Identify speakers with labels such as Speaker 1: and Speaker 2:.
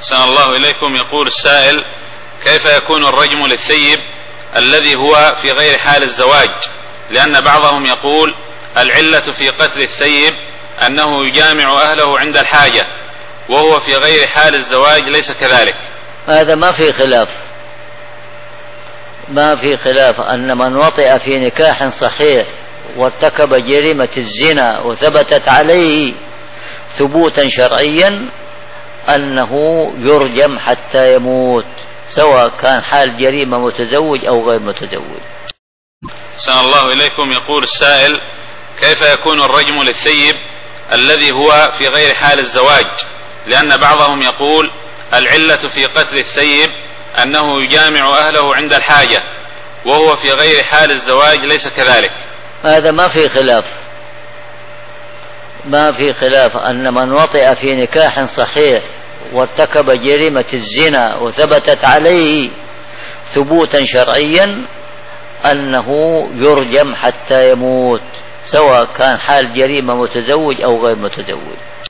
Speaker 1: أحسن الله إليكم. يقول السائل: كيف يكون الرجم للثيب الذي هو في غير حال الزواج؟ لأن بعضهم يقول العلة في قتل الثيب أنه يجامع أهله عند الحاجة وهو في غير حال الزواج، ليس كذلك؟
Speaker 2: هذا ما في خلاف أن من وطئ في نكاح صحيح وارتكب جريمة الزنا وثبتت عليه ثبوتا شرعيا أنه يرجم حتى يموت، سواء كان حال جريمة متزوج أو غير متزوج.
Speaker 1: أحسن الله إليكم. يقول السائل: كيف يكون الرجم للثيب الذي هو في غير حال الزواج؟ لأن بعضهم يقول العلة في قتل الثيب أنه يجامع أهله عند الحاجة وهو في غير حال الزواج، ليس كذلك؟
Speaker 2: هذا ما في خلاف أن من وطئ في نكاح صحيح وارتكب جريمة الزنا وثبتت عليه ثبوتا شرعيا أنه يرجم حتى يموت، سواء كان حال جريمة متزوج أو غير متزوج.